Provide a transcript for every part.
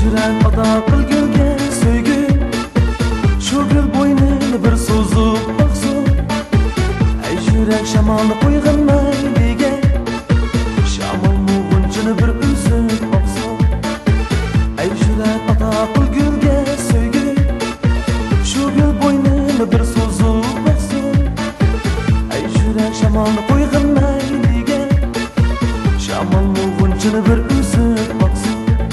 yürek ata qilgilga söygü, şu gül boynini bir so'zib baxsu. Ey yürek shamalni qo'yg'in mayliga, shamol muğunchini bir uzib baxsu. Ey yürek ata qilgilga söygü, şu gül boynini bir so'zib baxsu. Ey yürek shamalni qo'yg'in mayliga, shamol muğunchini bir uzib baxsu.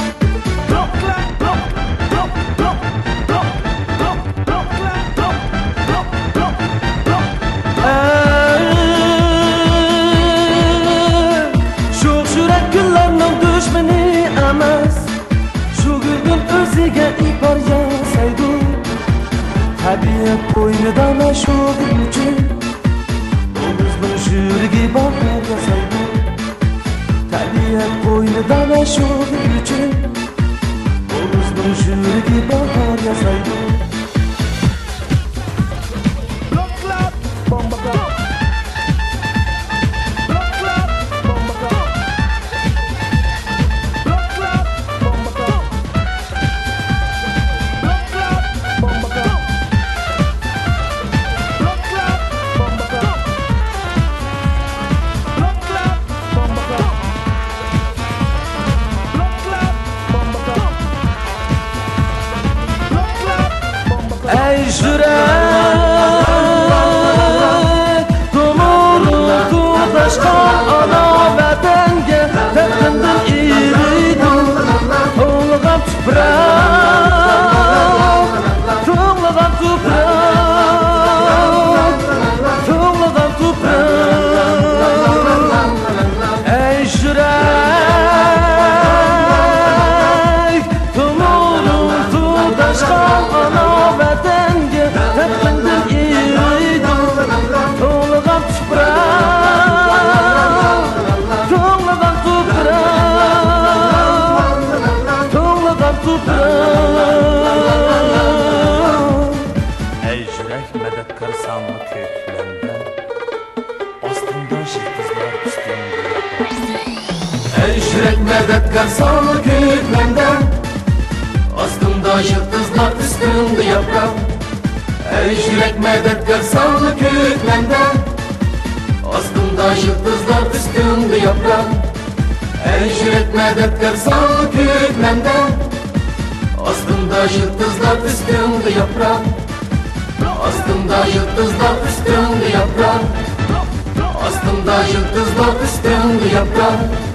Düşmeni emas, şu gülün özüge ipar yasaydı. Tabiat koynidan şu gül için, omuzun şürgi bahar yasaydı. Tabiat koynidan şu gül için, omuzun şürgi bahar yasaydı. Ey yürek, dumuru tuğdaşkan ana vatanga taqindan iyiydi. To'lg'an tuproq, to'lg'an tuproq, to'lg'an tuproq. Ey yürek, dumuru tuğdaşkan ana vatanga taqindan iyiydi. To'lg'an tuproq, to'lg'an tuproq, to'lg'an tuproq. Ey yürek medetkar sanma köklende, ostunda şıldızlar üstünde. Ey yürek medetkar sanma köklende, ostunda yıldızlar üstünde yaprak. Ey yürek medetkar sanma köklende, ostunda yıldızlar üstünde yaprak. Ey yürek medetkar sanma köklende, ostunda yıldızlar üstünde yaprak. Ostunda yıldızlar üstünde yaprak. Ostunda yıldızlar üstünde yaprak.